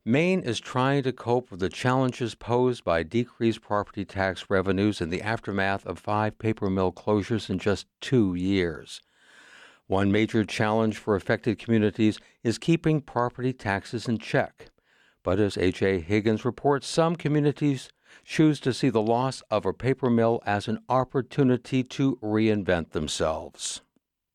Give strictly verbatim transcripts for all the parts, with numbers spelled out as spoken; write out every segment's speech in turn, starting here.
Maine is trying to cope with the challenges posed by decreased property tax revenues in the aftermath of five paper mill closures in just two years. One major challenge for affected communities is keeping property taxes in check. But as H A. Higgins reports, some communities choose to see the loss of a paper mill as an opportunity to reinvent themselves.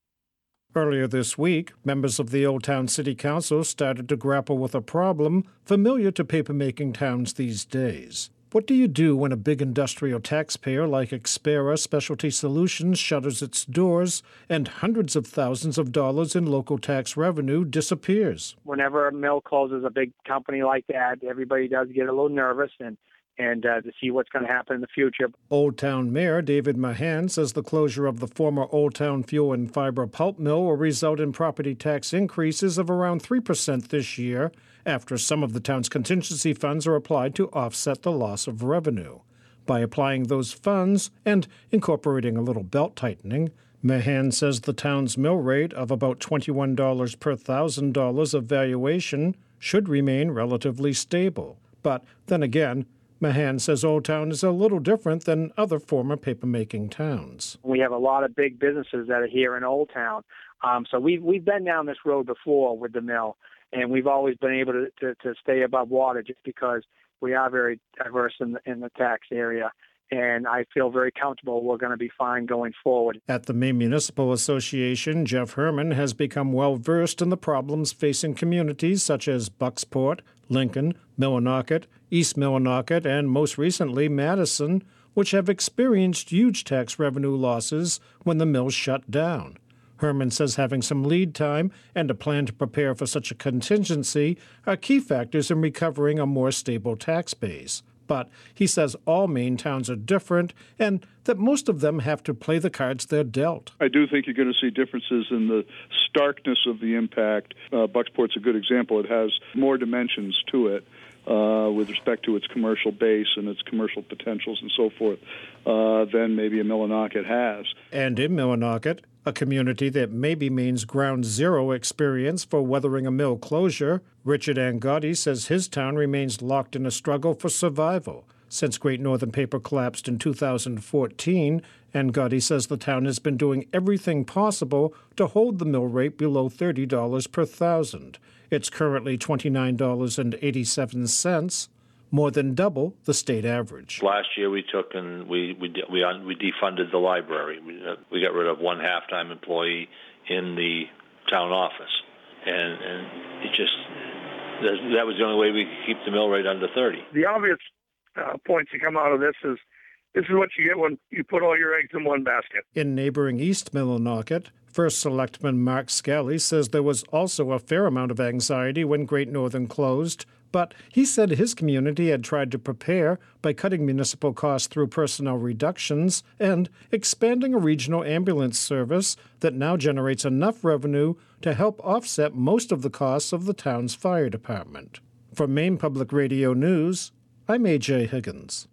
Earlier this week, members of the Old Town City Council started to grapple with a problem familiar to paper-making towns these days. What do you do when a big industrial taxpayer like Expera Specialty Solutions shutters its doors and hundreds of thousands of dollars in local tax revenue disappears? Whenever a mill closes, a big company like that, everybody does get a little nervous and and uh, to see what's going to happen in the future. Old Town Mayor David Mahan says the closure of the former Old Town Fuel and Fiber pulp mill will result in property tax increases of around three percent this year, after some of the town's contingency funds are applied to offset the loss of revenue. By applying those funds and incorporating a little belt-tightening, Mahan says the town's mill rate of about twenty-one dollars per one thousand dollars of valuation should remain relatively stable. But then again, Mahan says Old Town is a little different than other former paper-making towns. We have a lot of big businesses that are here in Old Town. Um, so we've, we've been down this road before with the mill, and we've always been able to, to, to stay above water just because we are very diverse in the, in the tax area. And I feel very comfortable we're going to be fine going forward. At the Maine Municipal Association, Jeff Herman has become well-versed in the problems facing communities such as Bucksport, Lincoln, Millinocket, East Millinocket, and most recently Madison, which have experienced huge tax revenue losses when the mills shut down. Herman says having some lead time and a plan to prepare for such a contingency are key factors in recovering a more stable tax base. But he says all Maine towns are different and that most of them have to play the cards they're dealt. I do think you're going to see differences in the starkness of the impact. Uh, Bucksport's a good example. It has more dimensions to it uh, with respect to its commercial base and its commercial potentials and so forth uh, than maybe a Millinocket has. And in Millinocket, a community that maybe means ground zero experience for weathering a mill closure, Richard Angotti says his town remains locked in a struggle for survival. Since Great Northern Paper collapsed in two thousand fourteen, Angotti says the town has been doing everything possible to hold the mill rate below thirty dollars per thousand. It's currently twenty-nine dollars and eighty-seven cents, more than double the state average. Last year we took and we we we, we defunded the library. We, uh, we got rid of one half-time employee in the town office, and and it just that was the only way we could keep the mill rate under thirty. The obvious uh, points that come out of this is this is what you get when you put all your eggs in one basket. In neighboring East Millinocket, First Selectman Mark Scally says there was also a fair amount of anxiety when Great Northern closed, but he said his community had tried to prepare by cutting municipal costs through personnel reductions and expanding a regional ambulance service that now generates enough revenue to help offset most of the costs of the town's fire department. For Maine Public Radio News, I'm A J. Higgins.